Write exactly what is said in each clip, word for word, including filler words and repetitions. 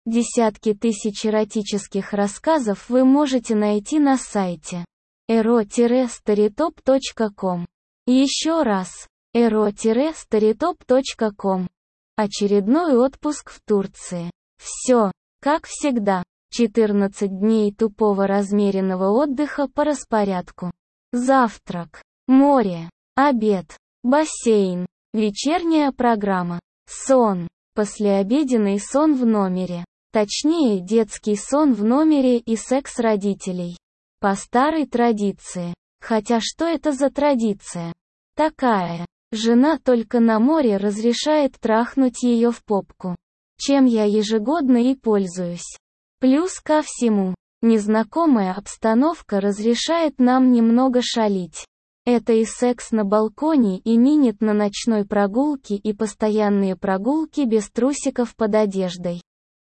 Десятки тысяч эротических рассказов вы можете найти на сайте эро старитоп точка ком. Еще раз, эро старитоп точка ком. Очередной отпуск в Турции. Все, как всегда, четырнадцать дней тупого размеренного отдыха по распорядку. Завтрак, море, обед, бассейн, вечерняя программа, сон, послеобеденный сон в номере. Точнее, детский сон в номере и секс родителей. По старой традиции. Хотя что это за традиция? Такая. Жена только на море разрешает трахнуть ее в попку. Чем я ежегодно и пользуюсь. Плюс ко всему, незнакомая обстановка разрешает нам немного шалить. Это и секс на балконе, и минет на ночной прогулке, и постоянные прогулки без трусиков под одеждой.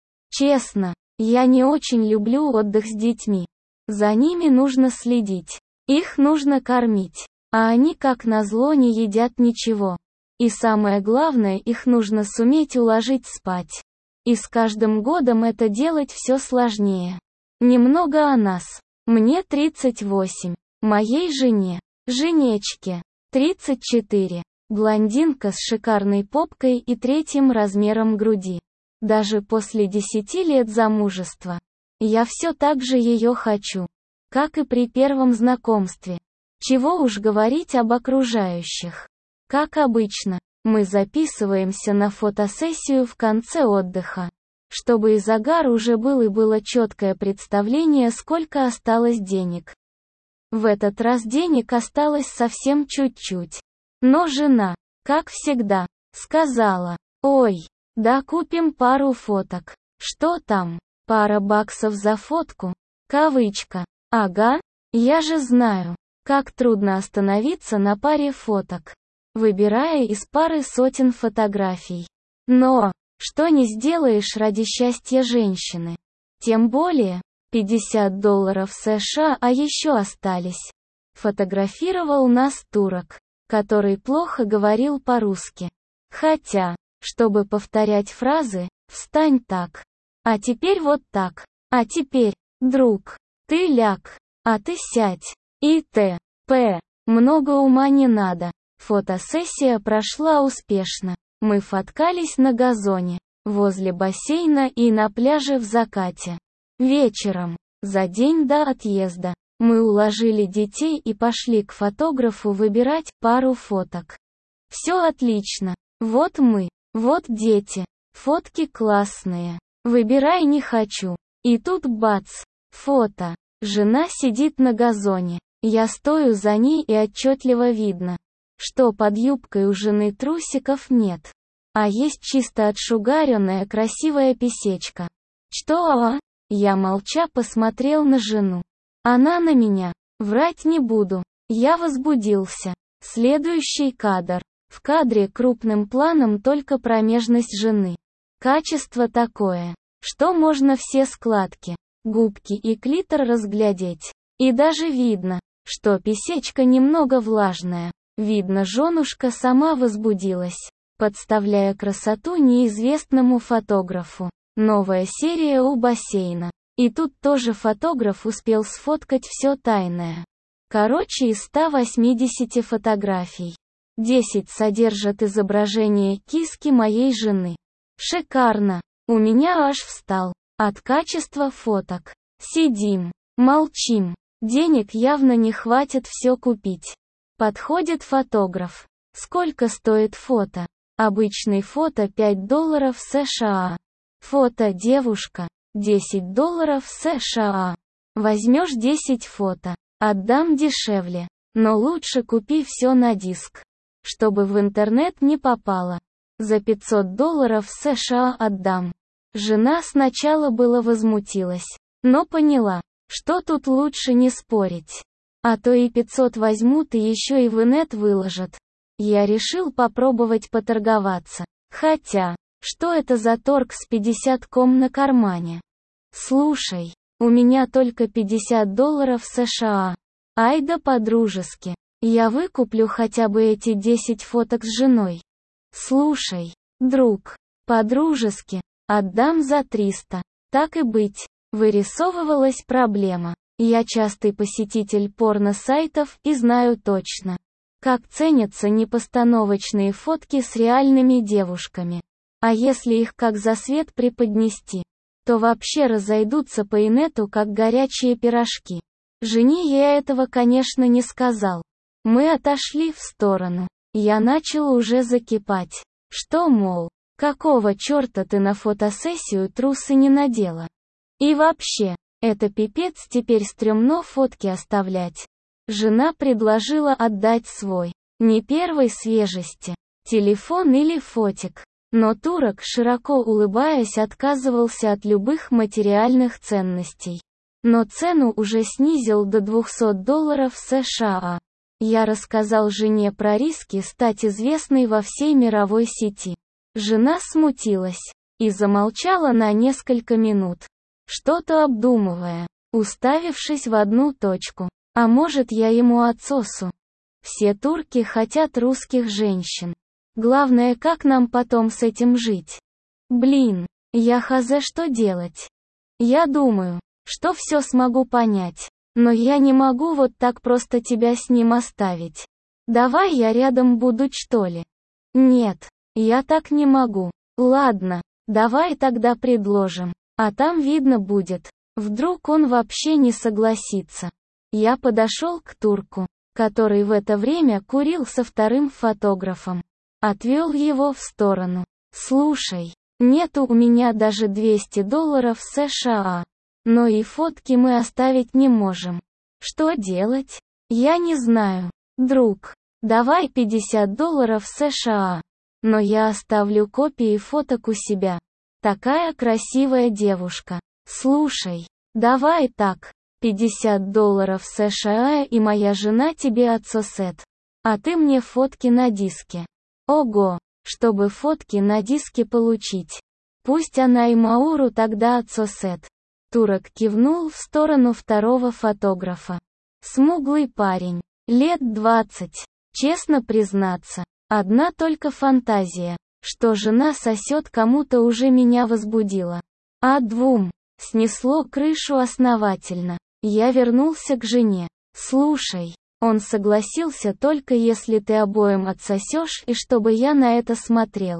Честно, я не очень люблю отдых с детьми. За ними нужно следить. Их нужно кормить. А они как назло не едят ничего. И самое главное, их нужно суметь уложить спать. И с каждым годом это делать все сложнее. Немного о нас. Мне тридцать восемь. Моей жене, Женечке, тридцать четыре. Блондинка с шикарной попкой и третьим размером груди. Даже после десяти лет замужества. Я все так же ее хочу. Как и при первом знакомстве. Чего уж говорить об окружающих. Как обычно, мы записываемся на фотосессию в конце отдыха. Чтобы и загар уже был, и было четкое представление, сколько осталось денег. В этот раз денег осталось совсем чуть-чуть. Но жена, как всегда, сказала: «Ой, да купим пару фоток». Что там? Пара баксов за фотку? Кавычка. Ага, я же знаю, как трудно остановиться на паре фоток, выбирая из пары сотен фотографий. Но, что не сделаешь ради счастья женщины. Тем более, пятьдесят долларов США, а еще остались. Фотографировал нас турок, который плохо говорил по-русски. Хотя, чтобы повторять фразы, встань так. А теперь вот так. А теперь, друг, ты ляг, а ты сядь. И т.п. Много ума не надо. Фотосессия прошла успешно. Мы фоткались на газоне, возле бассейна и на пляже в закате. Вечером, за день до отъезда, мы уложили детей и пошли к фотографу выбирать пару фоток. Все отлично. Вот мы, вот дети. Фотки классные. Выбирай не хочу. И тут бац. Фото. Жена сидит на газоне. Я стою за ней и отчетливо видно, что под юбкой у жены трусиков нет. А есть чисто отшугаренная красивая писечка. Что, а? Я молча посмотрел на жену. Она на меня. Врать не буду. Я возбудился. Следующий кадр. В кадре крупным планом только промежность жены. Качество такое, что можно все складки, губки и клитор разглядеть. И даже видно, что писечка немного влажная. Видно, женушка сама возбудилась, подставляя красоту неизвестному фотографу. Новая серия у бассейна. И тут тоже фотограф успел сфоткать все тайное. Короче, из ста восьмидесяти фотографий, десять содержат изображение киски моей жены. Шикарно. У меня аж встал от качества фоток. Сидим, молчим. Денег явно не хватит все купить. Подходит фотограф. Сколько стоит фото? Обычный фото пять долларов США. Фото девушка. десять долларов США. Возьмешь десять фото. Отдам дешевле. Но лучше купи все на диск. Чтобы в интернет не попало. За пятьсот долларов США отдам. Жена сначала было возмутилась. Но поняла, что тут лучше не спорить. А то и пятьсот возьмут и еще и в инет выложат. Я решил попробовать поторговаться. Хотя, что это за торг с пятьдесят ком на кармане? Слушай, у меня только пятьдесят долларов США. Ай да по-дружески. Я выкуплю хотя бы эти десять фоток с женой. Слушай, друг, по-дружески, Отдам за триста. Так и быть. Вырисовывалась проблема. Я частый посетитель порно-сайтов и знаю точно, как ценятся непостановочные фотки с реальными девушками. А если их как за свет преподнести, то вообще разойдутся по инету как горячие пирожки. Жене я этого, конечно, не сказал. Мы отошли в сторону. Я начал уже закипать. Что, мол, какого черта ты на фотосессию трусы не надела? И вообще, это пипец, теперь стрёмно фотки оставлять. Жена предложила отдать свой, не первой свежести, телефон или фотик. Но турок, широко улыбаясь, отказывался от любых материальных ценностей. Но цену уже снизил до двухсот долларов США. Я рассказал жене про риски стать известной во всей мировой сети. Жена смутилась и замолчала на несколько минут, что-то обдумывая, уставившись в одну точку. А может, я ему отсосу? Все турки хотят русских женщин. Главное, как нам потом с этим жить? Блин, я хз что делать? Я думаю, что все смогу понять. Но я не могу вот так просто тебя с ним оставить. Давай я рядом буду, что ли? Нет, я так не могу. Ладно, давай тогда предложим. А там видно будет. Вдруг он вообще не согласится. Я подошел к турку, который в это время курил со вторым фотографом. Отвел его в сторону. Слушай, нету у меня даже двухсот долларов США. Но и фотки мы оставить не можем. Что делать? Я не знаю. Друг, давай пятьдесят долларов США. Но я оставлю копии фоток у себя. Такая красивая девушка. Слушай, давай так. пятьдесят долларов США и моя жена тебе отсосет. А ты мне фотки на диске. Ого, чтобы фотки на диске получить. Пусть она и Мауру тогда отсосет. Турок кивнул в сторону второго фотографа. Смуглый парень, лет двадцать. Честно признаться, одна только фантазия, что жена сосет кому-то, уже меня возбудила. А двум снесло крышу основательно. Я вернулся к жене. Слушай, он согласился только если ты обоим отсосешь и чтобы я на это смотрел.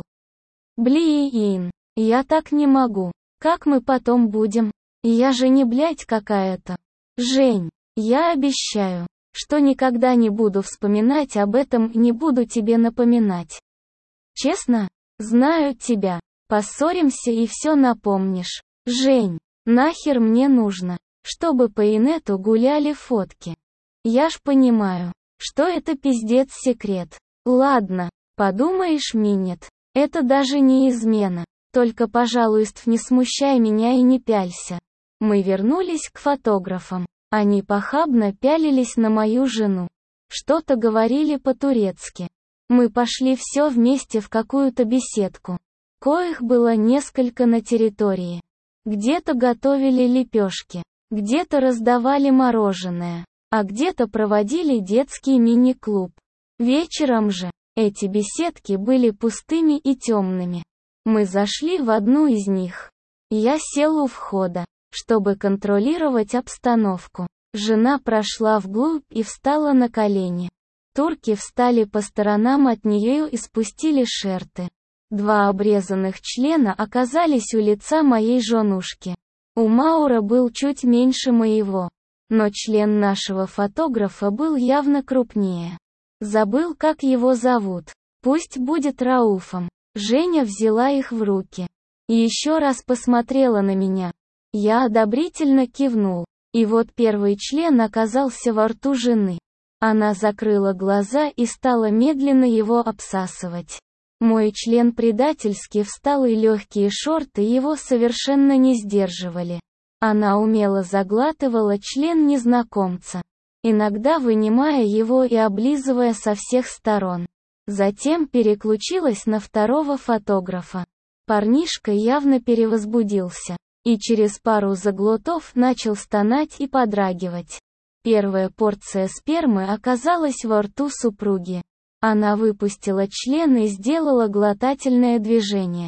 Блин, я так не могу. Как мы потом будем? Я же не блядь какая-то. Жень, я обещаю, что никогда не буду вспоминать об этом и не буду тебе напоминать. Честно? Знаю тебя. Поссоримся и все напомнишь. Жень, нахер мне нужно, чтобы по инету гуляли фотки. Я ж понимаю, что это пиздец секрет. Ладно, подумаешь, минет. Это даже не измена. Только, пожалуйста, не смущай меня и не пялься. Мы вернулись к фотографам. Они похабно пялились на мою жену. Что-то говорили по-турецки. Мы пошли все вместе в какую-то беседку. Коих было несколько на территории. Где-то готовили лепешки, где-то раздавали мороженое, а где-то проводили детский мини-клуб. Вечером же эти беседки были пустыми и темными. Мы зашли в одну из них. Я сел у входа, чтобы контролировать обстановку. Жена прошла вглубь и встала на колени. Турки встали по сторонам от нее и спустили шерты. Два обрезанных члена оказались у лица моей женушки. У Маура был чуть меньше моего, но член нашего фотографа был явно крупнее. Забыл, как его зовут. Пусть будет Рауфом. Женя взяла их в руки и еще раз посмотрела на меня. Я одобрительно кивнул. И вот первый член оказался во рту жены. Она закрыла глаза и стала медленно его обсасывать. Мой член предательски встал, и легкие шорты его совершенно не сдерживали. Она умело заглатывала член незнакомца, иногда вынимая его и облизывая со всех сторон. Затем переключилась на второго фотографа. Парнишка явно перевозбудился, и через пару заглотов начал стонать и подрагивать. Первая порция спермы оказалась во рту супруги. Она выпустила член и сделала глотательное движение.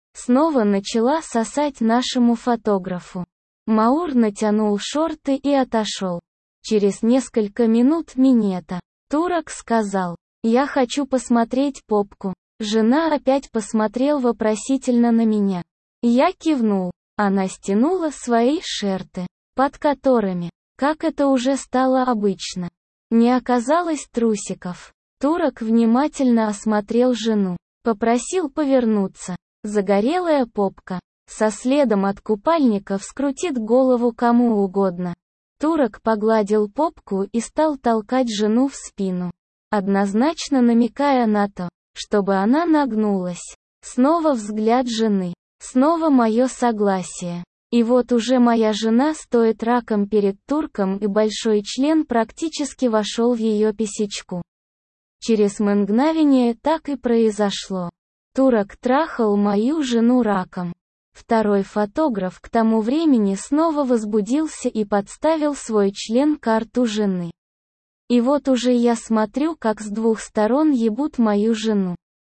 снова начала сосать нашему фотографу. Маур натянул шорты и отошел. Через несколько минут минета. Турок сказал: «Я хочу посмотреть попку». Жена опять посмотрел вопросительно на меня. Я кивнул. Она стянула свои шерты, под которыми, как это уже стало обычно, не оказалось трусиков. Турок внимательно осмотрел жену, попросил повернуться. Загорелая попка, со следом от купальника вскрутит голову кому угодно. Турок погладил попку и стал толкать жену в спину, однозначно намекая на то, чтобы она нагнулась. Снова взгляд жены. Снова мое согласие. И вот уже моя жена стоит раком перед турком, и большой член практически вошел в ее писечку. Через мгновение так и произошло. Турок трахал мою жену раком. Второй фотограф к тому времени снова возбудился и подставил свой член к рту жены. И вот уже я смотрю, как с двух сторон ебут мою жену.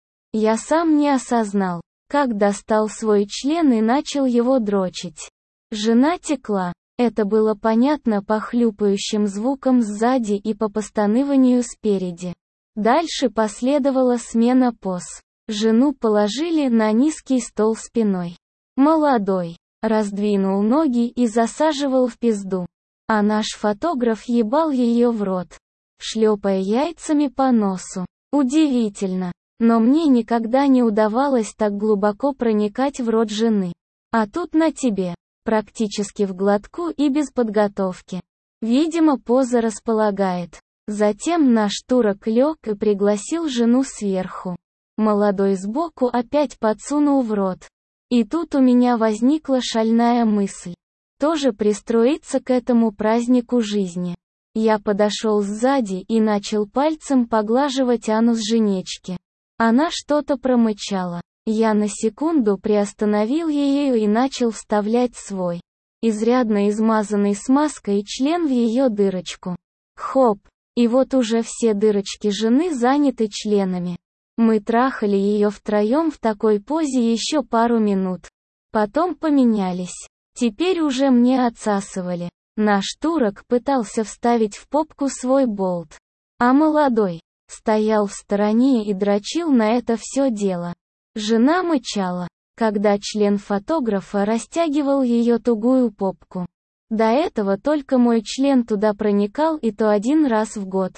Я сам не осознал, как достал свой член и начал его дрочить. Жена текла. Это было понятно по хлюпающим звукам сзади и по постаныванию спереди. Дальше последовала смена поз. Жену положили на низкий стол спиной. Молодой раздвинул ноги и засаживал в пизду. А наш фотограф ебал ее в рот, шлепая яйцами по носу. Удивительно. Но мне никогда не удавалось так глубоко проникать в рот жены. А тут на тебе, практически в глотку и без подготовки. Видимо, поза располагает. Затем наш турок лег и пригласил жену сверху. Молодой сбоку опять подсунул в рот. И тут у меня возникла шальная мысль. Тоже пристроиться к этому празднику жизни. Я подошел сзади и начал пальцем поглаживать анус женечки. Она что-то промычала. Я на секунду приостановил ее и начал вставлять свой, изрядно измазанный смазкой, член в ее дырочку. Хоп! И вот уже все дырочки жены заняты членами. Мы трахали ее втроем в такой позе еще пару минут. Потом поменялись. Теперь уже мне отсасывали. Наш турок пытался вставить в попку свой болт. А молодой стоял в стороне и дрочил на это все дело. Жена мычала, когда член фотографа растягивал ее тугую попку. До этого только мой член туда проникал, и то один раз в год.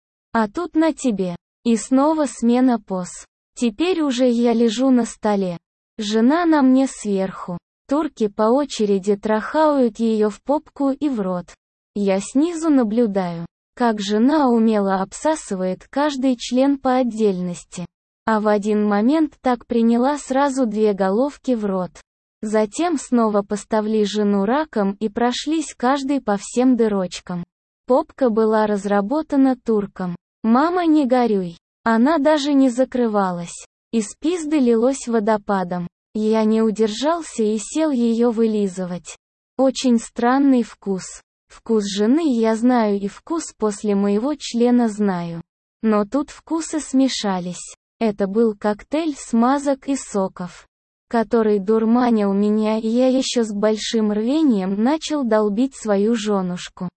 А тут на тебе. И снова смена поз. Теперь уже я лежу на столе. Жена на мне сверху. Турки по очереди трахают ее в попку и в рот. Я снизу наблюдаю, как жена умело обсасывает каждый член по отдельности. А в один момент так приняла сразу две головки в рот. Затем снова поставили жену раком и прошлись каждый по всем дырочкам. Попка была разработана турком. Мама, не горюй. Она даже не закрывалась. Из пизды лилось водопадом. Я не удержался и сел ее вылизывать. Очень странный вкус. Вкус жены я знаю и вкус после моего члена знаю. Но тут вкусы смешались. Это был коктейль смазок и соков, который дурманил меня, и я еще с большим рвением начал долбить свою женушку.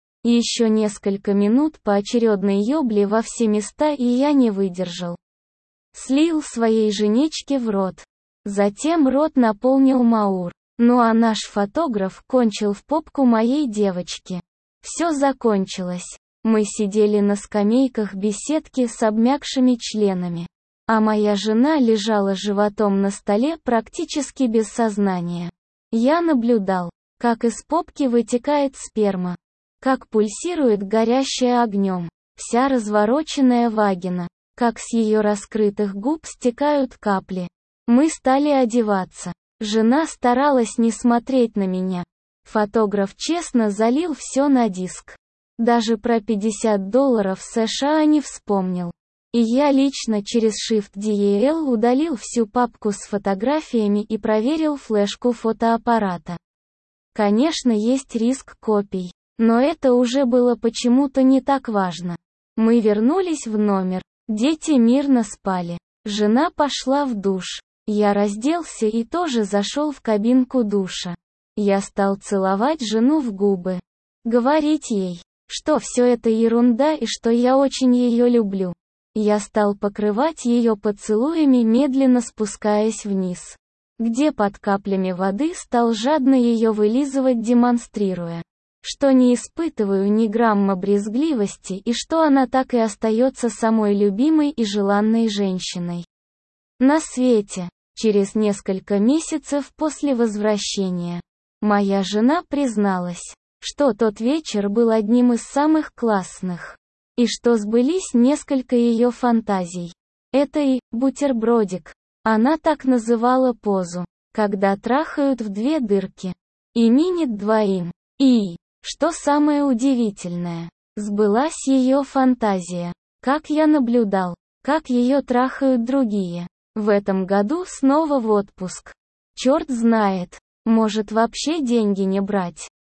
Еще несколько минут поочередной ёбли во все места, и я не выдержал. Слил своей женечке в рот. Затем рот наполнил Маур. Ну а наш фотограф кончил в попку моей девочки. Все закончилось. Мы сидели на скамейках беседки с обмякшими членами. А моя жена лежала животом на столе практически без сознания. Я наблюдал, как из попки вытекает сперма. Как пульсирует горящая огнем, вся развороченная вагина. Как с ее раскрытых губ стекают капли. Мы стали одеваться. Жена старалась не смотреть на меня. Фотограф честно залил все на диск. Даже про пятьдесят долларов США не вспомнил. И я лично через Shift ди и эл удалил всю папку с фотографиями и проверил флешку фотоаппарата. Конечно, есть риск копий, но это уже было почему-то не так важно. Мы вернулись в номер. Дети мирно спали. Жена пошла в душ. Я разделся и тоже зашел в кабинку душа. Я стал целовать жену в губы. Говорить ей, что все это ерунда и что я очень ее люблю. Я стал покрывать ее поцелуями, медленно спускаясь вниз, где под каплями воды стал жадно ее вылизывать, демонстрируя, что не испытываю ни грамма брезгливости и что она так и остается самой любимой и желанной женщиной на свете. Через несколько месяцев после возвращения, моя жена призналась, что тот вечер был одним из самых классных, и что сбылись несколько ее фантазий. Это и бутербродик. Она так называла позу, когда трахают в две дырки. И минет двоим. И, что самое удивительное, сбылась ее фантазия. Как я наблюдал, как ее трахают другие. В этом году снова в отпуск. Черт знает, может вообще деньги не брать.